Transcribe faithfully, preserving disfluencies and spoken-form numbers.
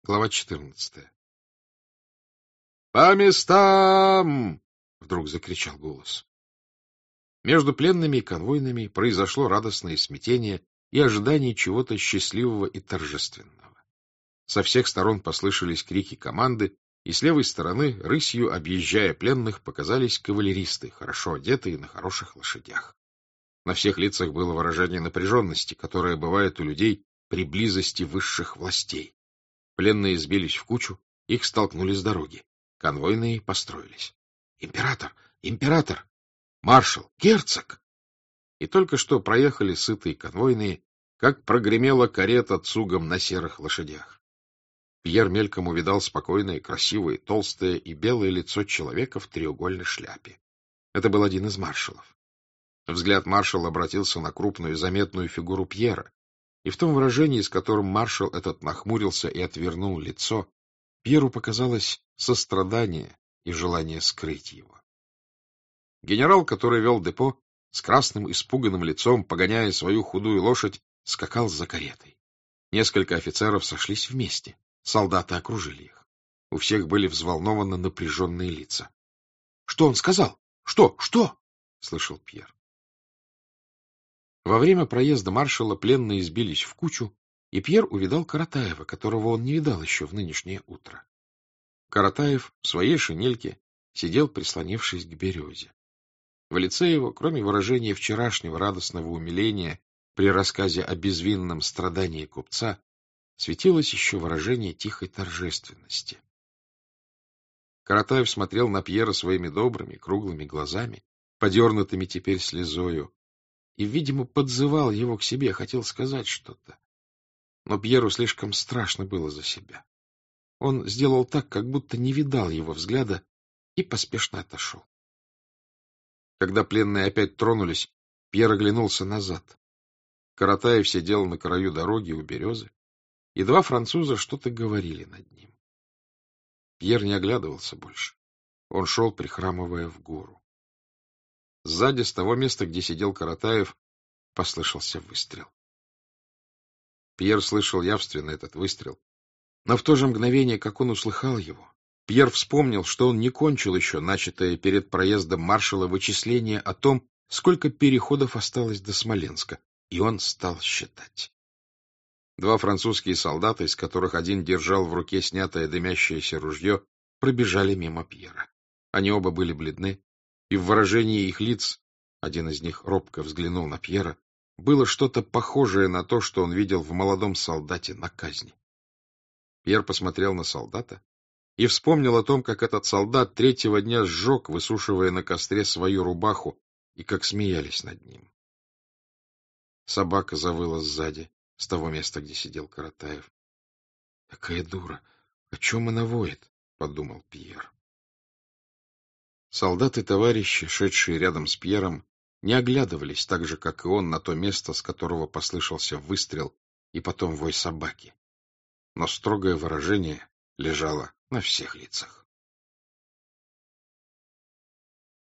Глава четырнадцатая. «По местам!» — вдруг закричал голос. Между пленными и конвойными произошло радостное смятение и ожидание чего-то счастливого и торжественного. Со всех сторон послышались крики команды, и с левой стороны, рысью объезжая пленных, показались кавалеристы, хорошо одетые на хороших лошадях. На всех лицах было выражение напряженности, которое бывает у людей при близости высших властей. Пленные сбились в кучу, их столкнули с дороги. Конвойные построились. «Император! Император! Маршал! Герцог!» И только что проехали сытые конвойные, как прогремела карета цугом на серых лошадях. Пьер мельком увидал спокойное, красивое, толстое и белое лицо человека в треугольной шляпе. Это был один из маршалов. Взгляд маршала обратился на крупную заметную фигуру Пьера, и в том выражении, с которым маршал этот нахмурился и отвернул лицо, Пьеру показалось сострадание и желание скрыть его. Генерал, который вел депо, с красным испуганным лицом, погоняя свою худую лошадь, скакал за каретой. Несколько офицеров сошлись вместе, солдаты окружили их. У всех были взволнованно напряженные лица. — Что он сказал? Что? Что? — слышал Пьер. Во время проезда маршала пленные сбились в кучу, и Пьер увидал Каратаева, которого он не видал еще в нынешнее утро. Каратаев в своей шинельке сидел, прислонившись к березе. В лице его, кроме выражения вчерашнего радостного умиления при рассказе о безвинном страдании купца, светилось еще выражение тихой торжественности. Каратаев смотрел на Пьера своими добрыми, круглыми глазами, подернутыми теперь слезою, и, видимо, подзывал его к себе, хотел сказать что-то. Но Пьеру слишком страшно было за себя. Он сделал так, как будто не видал его взгляда, и поспешно отошел. Когда пленные опять тронулись, Пьер оглянулся назад. Каратаев сидел на краю дороги у березы, и два француза что-то говорили над ним. Пьер не оглядывался больше. Он шел, прихрамывая в гору. Сзади, с того места, где сидел Каратаев, послышался выстрел. Пьер слышал явственно этот выстрел, но в то же мгновение, как он услыхал его, Пьер вспомнил, что он не кончил еще начатое перед проездом маршала вычисление о том, сколько переходов осталось до Смоленска, и он стал считать. Два французские солдата, из которых один держал в руке снятое дымящееся ружье, пробежали мимо Пьера. Они оба были бледны, и в выражении их лиц, один из них робко взглянул на Пьера, было что-то похожее на то, что он видел в молодом солдате на казни. Пьер посмотрел на солдата и вспомнил о том, как этот солдат третьего дня сжег, высушивая на костре свою рубаху, и как смеялись над ним. Собака завыла сзади, с того места, где сидел Каратаев. — Какая дура! О чем она воет? — подумал Пьер. Солдаты-товарищи, шедшие рядом с Пьером, не оглядывались так же, как и он, на то место, с которого послышался выстрел и потом вой собаки. Но строгое выражение лежало на всех лицах.